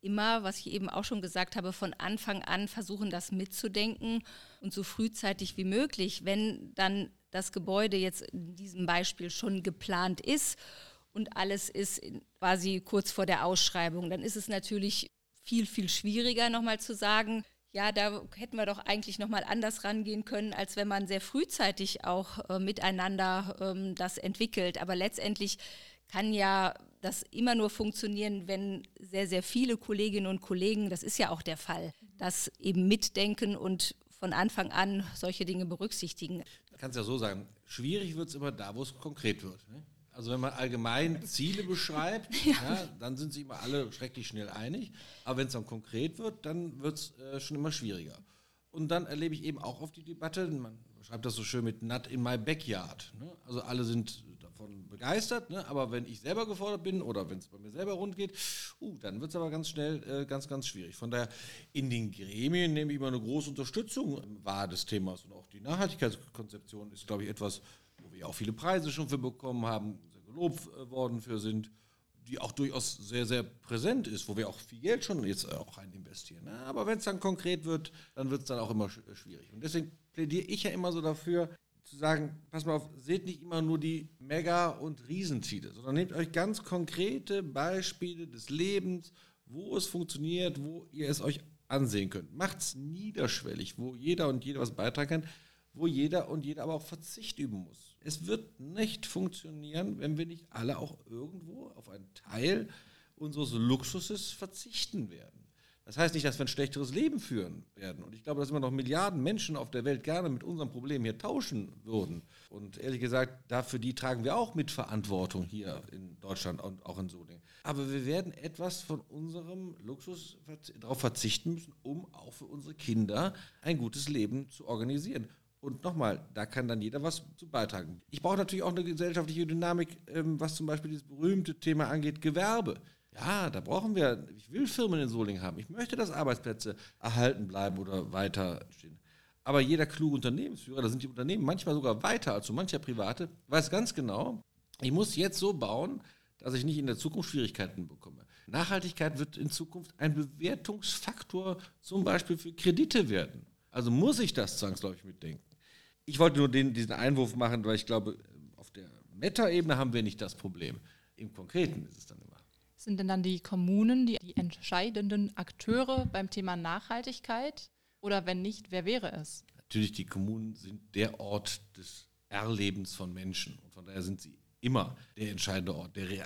immer, was ich eben auch schon gesagt habe, von Anfang an versuchen, das mitzudenken und so frühzeitig wie möglich, wenn dann das Gebäude jetzt in diesem Beispiel schon geplant ist und alles ist quasi kurz vor der Ausschreibung, dann ist es natürlich viel, viel schwieriger nochmal zu sagen, ja, da hätten wir doch eigentlich nochmal anders rangehen können, als wenn man sehr frühzeitig auch miteinander das entwickelt. Aber letztendlich kann ja das immer nur funktionieren, wenn sehr, sehr viele Kolleginnen und Kollegen, das ist ja auch der Fall, das eben mitdenken und von Anfang an solche Dinge berücksichtigen. Man kann es ja so sagen, schwierig wird es immer da, wo es konkret wird. Ne? Also wenn man allgemein Ziele beschreibt, ja, dann sind sich immer alle schrecklich schnell einig. Aber wenn es dann konkret wird, dann wird es schon immer schwieriger. Und dann erlebe ich eben auch auf die Debatte, man schreibt das so schön mit Not in my backyard. Ne? Also alle sind davon begeistert, ne? Aber wenn ich selber gefordert bin oder wenn es bei mir selber rund geht, dann wird es aber ganz schnell ganz, ganz schwierig. Von daher in den Gremien nehme ich immer eine große Unterstützung wahr des Themas. Und auch die Nachhaltigkeitskonzeption ist, glaube ich, etwas, wo wir auch viele Preise schon für bekommen haben, sehr gelobt worden für sind, die auch durchaus sehr, sehr präsent ist, wo wir auch viel Geld schon jetzt auch rein investieren. Ne? Aber wenn es dann konkret wird, dann wird es dann auch immer schwierig. Und deswegen plädiere ich ja immer so dafür, zu sagen, pass mal auf, seht nicht immer nur die Mega- und Riesenziele, sondern nehmt euch ganz konkrete Beispiele des Lebens, wo es funktioniert, wo ihr es euch ansehen könnt. Macht es niederschwellig, wo jeder und jede was beitragen kann, wo jeder und jeder aber auch Verzicht üben muss. Es wird nicht funktionieren, wenn wir nicht alle auch irgendwo auf einen Teil unseres Luxuses verzichten werden. Das heißt nicht, dass wir ein schlechteres Leben führen werden. Und ich glaube, dass immer noch Milliarden Menschen auf der Welt gerne mit unserem Problem hier tauschen würden. Und ehrlich gesagt, dafür die tragen wir auch mit Verantwortung hier in Deutschland und auch in Solingen. Aber wir werden etwas von unserem Luxus darauf verzichten müssen, um auch für unsere Kinder ein gutes Leben zu organisieren. Und nochmal, da kann dann jeder was zu beitragen. Ich brauche natürlich auch eine gesellschaftliche Dynamik, was zum Beispiel dieses berühmte Thema angeht, Gewerbe. Ja, da brauchen wir, ich will Firmen in Solingen haben. Ich möchte, dass Arbeitsplätze erhalten bleiben oder weiterstehen. Aber jeder kluge Unternehmensführer, da sind die Unternehmen manchmal sogar weiter als so mancher Private, weiß ganz genau, ich muss jetzt so bauen, dass ich nicht in der Zukunft Schwierigkeiten bekomme. Nachhaltigkeit wird in Zukunft ein Bewertungsfaktor zum Beispiel für Kredite werden. Also muss ich das zwangsläufig mitdenken. Ich wollte nur diesen Einwurf machen, weil ich glaube, auf der Meta-Ebene haben wir nicht das Problem. Im Konkreten ist es dann immer. Sind denn dann die Kommunen die entscheidenden Akteure beim Thema Nachhaltigkeit? Oder wenn nicht, wer wäre es? Natürlich, die Kommunen sind der Ort des Erlebens von Menschen. Und von daher sind sie immer der entscheidende Ort. Der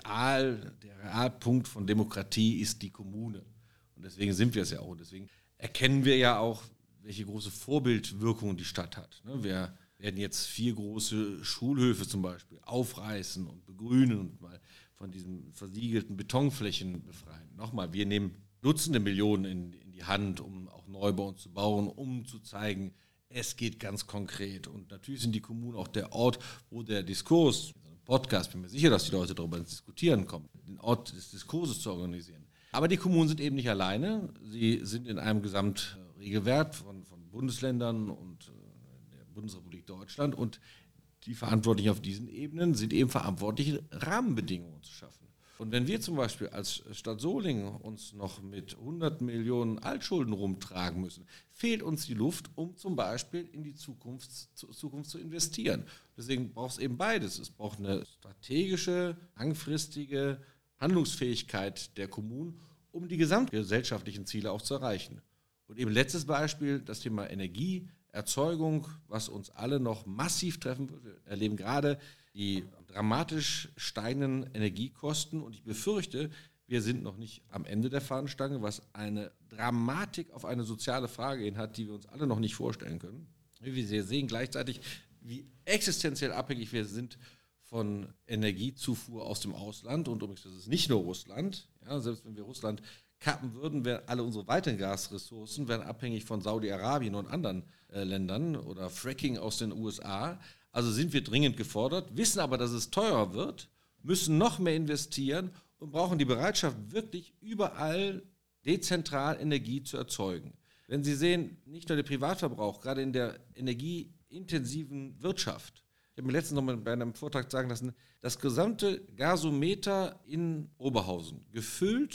Realpunkt von Demokratie ist die Kommune. Und deswegen sind wir es ja auch. Und deswegen erkennen wir ja auch, welche große Vorbildwirkung die Stadt hat. Wir werden jetzt 4 große Schulhöfe zum Beispiel aufreißen und begrünen und mal von diesen versiegelten Betonflächen befreien. Nochmal, wir nehmen Dutzende Millionen in die Hand, um auch Neubau zu bauen, um zu zeigen, es geht ganz konkret. Und natürlich sind die Kommunen auch der Ort, wo der Diskurs, in so einem Podcast, bin mir sicher, dass die Leute darüber ins Diskutieren kommen, den Ort des Diskurses zu organisieren. Aber die Kommunen sind eben nicht alleine. Sie sind in einem Gesamtregelwerk von Bundesländern und der Bundesrepublik Deutschland. Und die Verantwortlichen auf diesen Ebenen sind eben verantwortlich, Rahmenbedingungen zu schaffen. Und wenn wir zum Beispiel als Stadt Solingen uns noch mit 100 Millionen Altschulden rumtragen müssen, fehlt uns die Luft, um zum Beispiel in die Zukunft zu investieren. Deswegen braucht es eben beides. Es braucht eine strategische, langfristige Handlungsfähigkeit der Kommunen, um die gesamtgesellschaftlichen Ziele auch zu erreichen. Und eben letztes Beispiel, das Thema Energieerzeugung, was uns alle noch massiv treffen wird. Wir erleben gerade die dramatisch steigenden Energiekosten und ich befürchte, wir sind noch nicht am Ende der Fahnenstange, was eine Dramatik auf eine soziale Frage hin hat, die wir uns alle noch nicht vorstellen können. Wir sehen gleichzeitig, wie existenziell abhängig wir sind von Energiezufuhr aus dem Ausland. Und übrigens, das ist nicht nur Russland. Ja, selbst wenn wir Russland kappen würden, wären alle unsere weiteren Gasressourcen wären abhängig von Saudi-Arabien und anderen Ländern oder Fracking aus den USA. Also sind wir dringend gefordert, wissen aber, dass es teurer wird, müssen noch mehr investieren und brauchen die Bereitschaft, wirklich überall dezentral Energie zu erzeugen. Wenn Sie sehen, nicht nur der Privatverbrauch, gerade in der energieintensiven Wirtschaft. Ich habe mir letztens noch mal bei einem Vortrag sagen lassen, das gesamte Gasometer in Oberhausen, gefüllt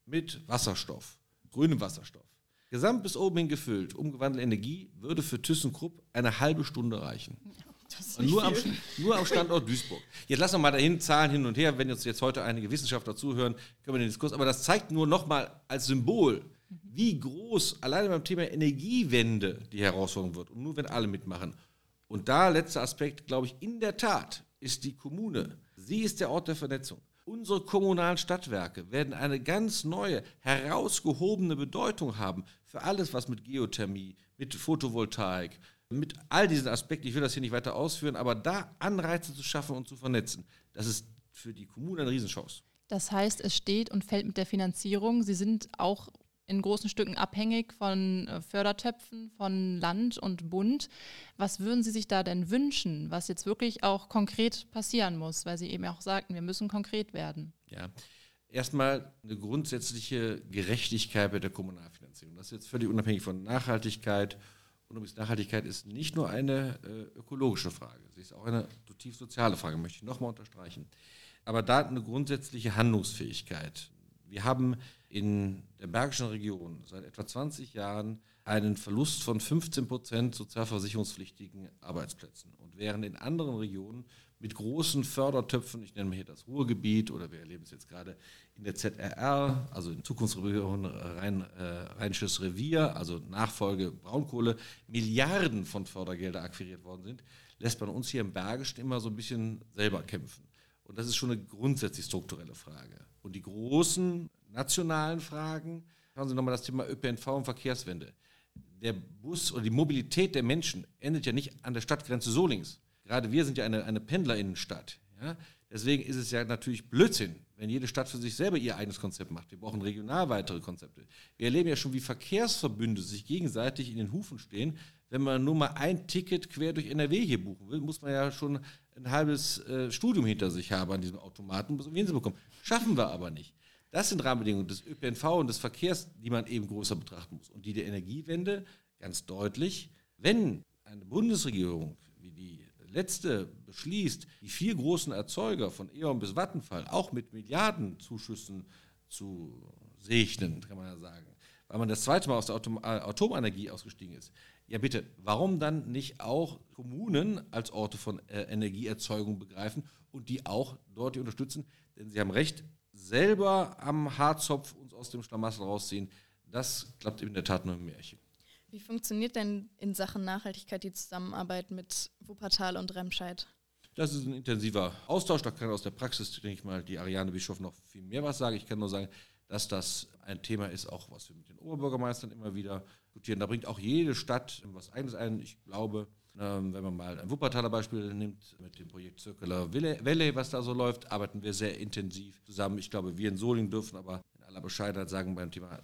mit Wasserstoff, grünem Wasserstoff, gesamt bis oben hin gefüllt, umgewandelte Energie, würde für ThyssenKrupp eine halbe Stunde reichen. Und nur am Standort Duisburg. Jetzt lassen wir mal dahin Zahlen hin und her. Wenn uns jetzt heute einige Wissenschaftler zuhören, können wir den Diskurs. Aber das zeigt nur nochmal als Symbol, wie groß alleine beim Thema Energiewende die Herausforderung wird. Und nur wenn alle mitmachen. Und da, letzter Aspekt, glaube ich, in der Tat ist die Kommune. Sie ist der Ort der Vernetzung. Unsere kommunalen Stadtwerke werden eine ganz neue, herausgehobene Bedeutung haben für alles, was mit Geothermie, mit Photovoltaik, mit all diesen Aspekten, ich will das hier nicht weiter ausführen, aber da Anreize zu schaffen und zu vernetzen, das ist für die Kommune eine Riesenchance. Das heißt, es steht und fällt mit der Finanzierung. Sie sind auch in großen Stücken abhängig von Fördertöpfen, von Land und Bund. Was würden Sie sich da denn wünschen, was jetzt wirklich auch konkret passieren muss? Weil Sie eben auch sagten, wir müssen konkret werden. Ja, erstmal eine grundsätzliche Gerechtigkeit bei der Kommunalfinanzierung. Das ist jetzt völlig unabhängig von Nachhaltigkeit. Und übrigens, Nachhaltigkeit ist nicht nur eine ökologische Frage, sie ist auch eine zutiefst soziale Frage, möchte ich nochmal unterstreichen. Aber da eine grundsätzliche Handlungsfähigkeit. Wir haben in der Bergischen Region seit etwa 20 Jahren einen Verlust von 15% sozialversicherungspflichtigen Arbeitsplätzen. Und während in anderen Regionen mit großen Fördertöpfen, ich nenne mal hier das Ruhrgebiet oder wir erleben es jetzt gerade in der ZRR, also in Zukunftsregion Rheinisches Revier, also Nachfolge Braunkohle, Milliarden von Fördergelder akquiriert worden sind, lässt man uns hier im Bergischen immer so ein bisschen selber kämpfen. Und das ist schon eine grundsätzlich strukturelle Frage. Und die großen nationalen Fragen, schauen Sie nochmal das Thema ÖPNV und Verkehrswende. Der Bus oder die Mobilität der Menschen endet ja nicht an der Stadtgrenze Solings. Gerade wir sind ja eine Pendlerinnenstadt. Ja? Deswegen ist es ja natürlich Blödsinn, wenn jede Stadt für sich selber ihr eigenes Konzept macht. Wir brauchen regional weitere Konzepte. Wir erleben ja schon, wie Verkehrsverbünde sich gegenseitig in den Hufen stehen. Wenn man nur mal ein Ticket quer durch NRW hier buchen will, muss man ja schon ein halbes Studium hinter sich haben an diesem Automaten, um es bekommen. Schaffen wir aber nicht. Das sind Rahmenbedingungen des ÖPNV und des Verkehrs, die man eben größer betrachten muss. Und die der Energiewende ganz deutlich, wenn eine Bundesregierung wie die letzte beschließt, die 4 großen Erzeuger von E.ON bis Vattenfall auch mit Milliardenzuschüssen zu segnen, kann man ja sagen, weil man das zweite Mal aus der Atomenergie ausgestiegen ist. Ja bitte, warum dann nicht auch Kommunen als Orte von Energieerzeugung begreifen und die auch dort unterstützen? Denn Sie haben recht, selber am Haarzopf uns aus dem Schlamassel rausziehen, das klappt in der Tat nur im Märchen. Wie funktioniert denn in Sachen Nachhaltigkeit die Zusammenarbeit mit Wuppertal und Remscheid? Das ist ein intensiver Austausch, da kann aus der Praxis, denke ich mal, die Ariane Bischof noch viel mehr was sagen. Ich kann nur sagen, dass das ein Thema ist, auch was wir mit den Oberbürgermeistern immer wieder diskutieren. Da bringt auch jede Stadt was Eigenes ein. Ich glaube, wenn man mal ein Wuppertaler Beispiel nimmt, mit dem Projekt Circular Valley, was da so läuft, arbeiten wir sehr intensiv zusammen. Ich glaube, wir in Solingen dürfen aber in aller Bescheidenheit sagen, beim Thema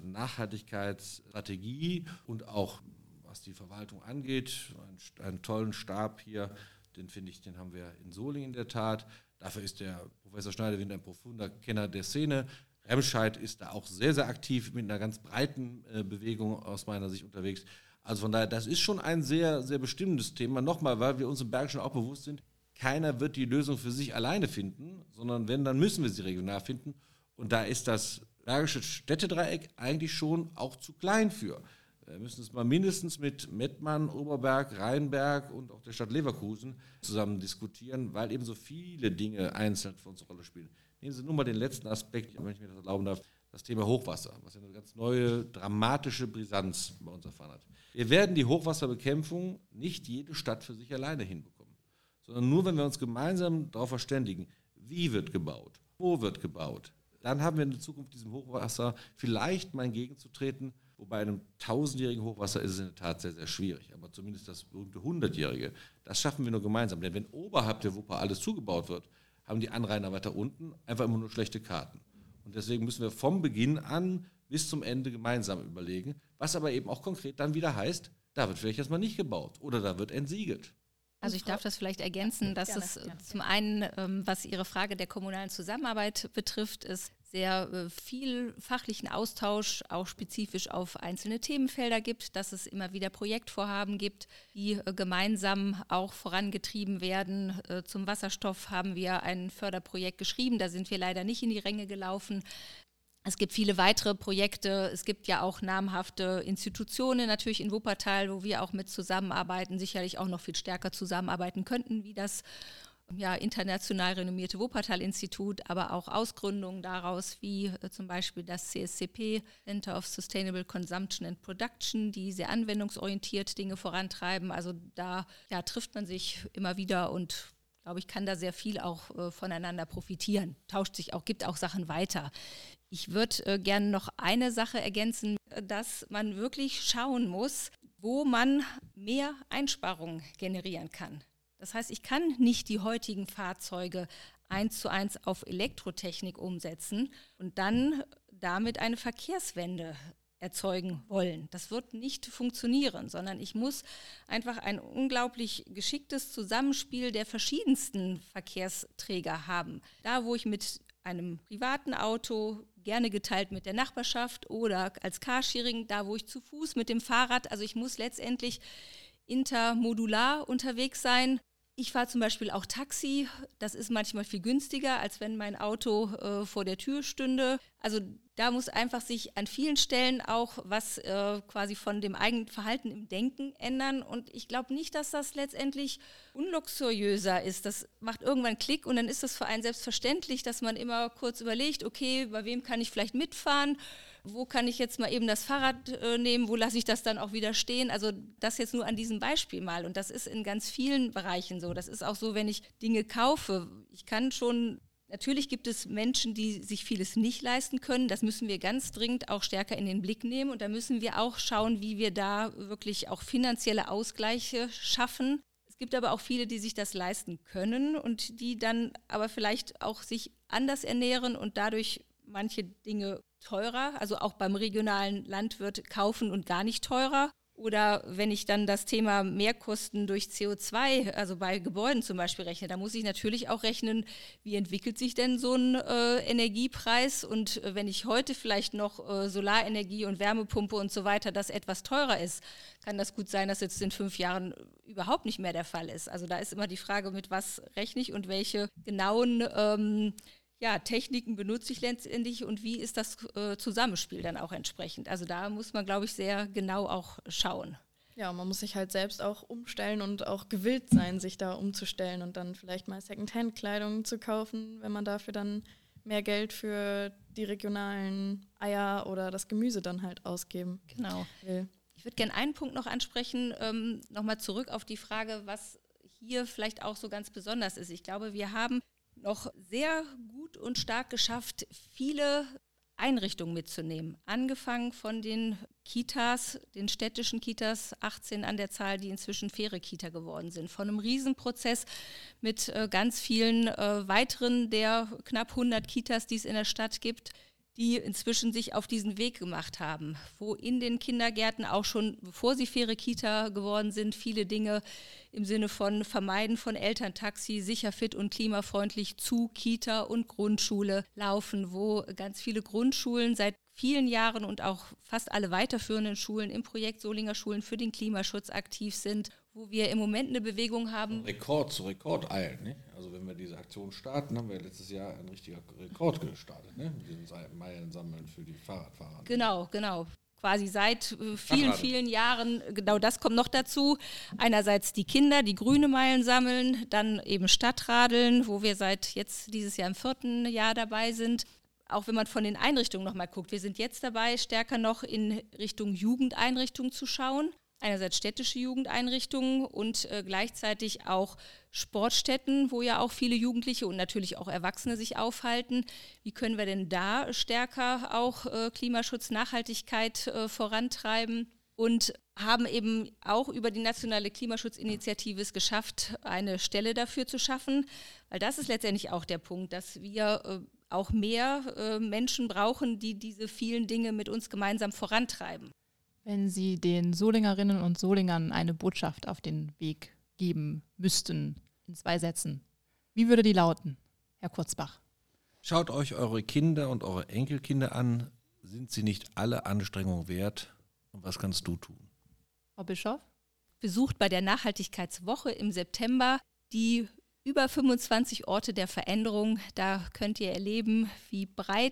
Nachhaltigkeitsstrategie und auch was die Verwaltung angeht, einen tollen Stab hier, den finde ich, den haben wir in Solingen in der Tat. Dafür ist der Professor Schneiderwind ein profunder Kenner der Szene. Remscheid ist da auch sehr, sehr aktiv mit einer ganz breiten Bewegung aus meiner Sicht unterwegs. Also von daher, das ist schon ein sehr, sehr bestimmendes Thema. Nochmal, weil wir uns im Bergischen auch bewusst sind, keiner wird die Lösung für sich alleine finden, sondern wenn, dann müssen wir sie regional finden. Und da ist das Bergische Städtedreieck eigentlich schon auch zu klein für. Wir müssen es mal mindestens mit Mettmann, Oberberg, Rheinberg und auch der Stadt Leverkusen zusammen diskutieren, weil eben so viele Dinge einzeln für uns eine Rolle spielen. Nehmen Sie nur mal den letzten Aspekt, wenn ich mir das erlauben darf, das Thema Hochwasser, was ja eine ganz neue, dramatische Brisanz bei uns erfahren hat. Wir werden die Hochwasserbekämpfung nicht jede Stadt für sich alleine hinbekommen, sondern nur, wenn wir uns gemeinsam darauf verständigen, wie wird gebaut, wo wird gebaut. Dann haben wir in der Zukunft diesem Hochwasser vielleicht mal entgegenzutreten, wobei einem 1000-jährigen Hochwasser ist es in der Tat sehr, sehr schwierig. Aber zumindest das berühmte 100-jährige, das schaffen wir nur gemeinsam. Denn wenn oberhalb der Wupper alles zugebaut wird, haben die Anrainer weiter unten einfach immer nur schlechte Karten. Und deswegen müssen wir vom Beginn an bis zum Ende gemeinsam überlegen, was aber eben auch konkret dann wieder heißt, da wird vielleicht erstmal nicht gebaut oder da wird entsiegelt. Also ich darf das vielleicht ergänzen, dass es zum einen, was Ihre Frage der kommunalen Zusammenarbeit betrifft, ist sehr viel fachlichen Austausch, auch spezifisch auf einzelne Themenfelder gibt, dass es immer wieder Projektvorhaben gibt, die gemeinsam auch vorangetrieben werden. Zum Wasserstoff haben wir ein Förderprojekt geschrieben, da sind wir leider nicht in die Ränge gelaufen. Es gibt viele weitere Projekte. Es gibt ja auch namhafte Institutionen natürlich in Wuppertal, wo wir auch mit zusammenarbeiten, sicherlich auch noch viel stärker zusammenarbeiten könnten, wie das international renommierte Wuppertal-Institut, aber auch Ausgründungen daraus, wie zum Beispiel das CSCP, Center of Sustainable Consumption and Production, die sehr anwendungsorientiert Dinge vorantreiben. Also da trifft man sich immer wieder und, glaube ich, kann da sehr viel auch voneinander profitieren, tauscht sich auch, gibt auch Sachen weiter. Ich würde gerne noch eine Sache ergänzen, dass man wirklich schauen muss, wo man mehr Einsparungen generieren kann. Das heißt, ich kann nicht die heutigen Fahrzeuge 1:1 auf Elektrotechnik umsetzen und dann damit eine Verkehrswende erzeugen wollen. Das wird nicht funktionieren, sondern ich muss einfach ein unglaublich geschicktes Zusammenspiel der verschiedensten Verkehrsträger haben. Da, wo ich mit einem privaten Auto, gerne geteilt mit der Nachbarschaft oder als Carsharing, da, wo ich zu Fuß mit dem Fahrrad, also ich muss letztendlich intermodular unterwegs sein. Ich fahre zum Beispiel auch Taxi, das ist manchmal viel günstiger, als wenn mein Auto vor der Tür stünde. Also da muss einfach sich an vielen Stellen auch was quasi von dem eigenen Verhalten im Denken ändern. Und ich glaube nicht, dass das letztendlich unluxuriöser ist. Das macht irgendwann Klick und dann ist das für einen selbstverständlich, dass man immer kurz überlegt, okay, bei wem kann ich vielleicht mitfahren? Wo kann ich jetzt mal eben das Fahrrad nehmen, wo lasse ich das dann auch wieder stehen? Also das jetzt nur an diesem Beispiel mal. Und das ist in ganz vielen Bereichen so. Das ist auch so, wenn ich Dinge kaufe. Ich kann schon, natürlich gibt es Menschen, die sich vieles nicht leisten können. Das müssen wir ganz dringend auch stärker in den Blick nehmen. Und da müssen wir auch schauen, wie wir da wirklich auch finanzielle Ausgleiche schaffen. Es gibt aber auch viele, die sich das leisten können und die dann aber vielleicht auch sich anders ernähren und dadurch manche Dinge teurer, also auch beim regionalen Landwirt kaufen und gar nicht teurer. Oder wenn ich dann das Thema Mehrkosten durch CO2, also bei Gebäuden zum Beispiel rechne, da muss ich natürlich auch rechnen, wie entwickelt sich denn so ein Energiepreis. Und wenn ich heute vielleicht noch Solarenergie und Wärmepumpe und so weiter, das etwas teurer ist, kann das gut sein, dass jetzt in 5 Jahren überhaupt nicht mehr der Fall ist. Also da ist immer die Frage, mit was rechne ich und welche genauen Techniken benutze ich letztendlich und wie ist das Zusammenspiel dann auch entsprechend. Also da muss man, glaube ich, sehr genau auch schauen. Ja, man muss sich halt selbst auch umstellen und auch gewillt sein, sich da umzustellen und dann vielleicht mal Secondhand-Kleidung zu kaufen, wenn man dafür dann mehr Geld für die regionalen Eier oder das Gemüse dann halt ausgeben will. Ich würde gerne einen Punkt noch ansprechen, nochmal zurück auf die Frage, was hier vielleicht auch so ganz besonders ist. Ich glaube, wir haben noch sehr gut und stark geschafft, viele Einrichtungen mitzunehmen. Angefangen von den Kitas, den städtischen Kitas, 18 an der Zahl, die inzwischen faire Kita geworden sind. Von einem Riesenprozess mit ganz vielen weiteren der knapp 100 Kitas, die es in der Stadt gibt, die inzwischen sich auf diesen Weg gemacht haben, wo in den Kindergärten auch schon, bevor sie faire Kita geworden sind, viele Dinge im Sinne von Vermeiden von Elterntaxi, sicher, fit und klimafreundlich zu Kita und Grundschule laufen, wo ganz viele Grundschulen seit vielen Jahren und auch fast alle weiterführenden Schulen im Projekt Solinger Schulen für den Klimaschutz aktiv sind, wo wir im Moment eine Bewegung haben. Rekord zu Rekord eilen. Ne? Also wenn wir diese Aktion starten, haben wir letztes Jahr ein richtiger Rekord gestartet, ne? Mit diesen Meilen sammeln für die Fahrradfahrer. Genau. Quasi seit vielen Jahren, genau das kommt noch dazu. Einerseits die Kinder, die grüne Meilen sammeln, dann eben Stadtradeln, wo wir seit jetzt dieses Jahr im 4. Jahr dabei sind. Auch wenn man von den Einrichtungen nochmal guckt, wir sind jetzt dabei, stärker noch in Richtung Jugendeinrichtungen zu schauen. Einerseits städtische Jugendeinrichtungen und gleichzeitig auch Sportstätten, wo ja auch viele Jugendliche und natürlich auch Erwachsene sich aufhalten. Wie können wir denn da stärker auch Klimaschutz, Nachhaltigkeit vorantreiben? Und haben eben auch über die nationale Klimaschutzinitiative es geschafft, eine Stelle dafür zu schaffen. Weil das ist letztendlich auch der Punkt, dass wir auch mehr Menschen brauchen, die diese vielen Dinge mit uns gemeinsam vorantreiben. Wenn Sie den Solingerinnen und Solingern eine Botschaft auf den Weg geben müssten, in 2 Sätzen, wie würde die lauten, Herr Kurzbach? Schaut euch eure Kinder und eure Enkelkinder an. Sind sie nicht alle Anstrengungen wert? Und was kannst du tun? Frau Bischoff? Besucht bei der Nachhaltigkeitswoche im September die über 25 Orte der Veränderung. Da könnt ihr erleben, wie breit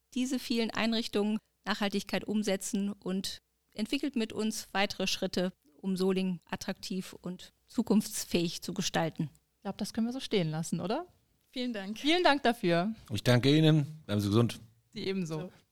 diese vielen Einrichtungen Nachhaltigkeit umsetzen und entwickelt mit uns weitere Schritte, um Solingen attraktiv und zukunftsfähig zu gestalten. Ich glaube, das können wir so stehen lassen, oder? Vielen Dank. Vielen Dank dafür. Ich danke Ihnen. Bleiben Sie gesund. Sie ebenso. So.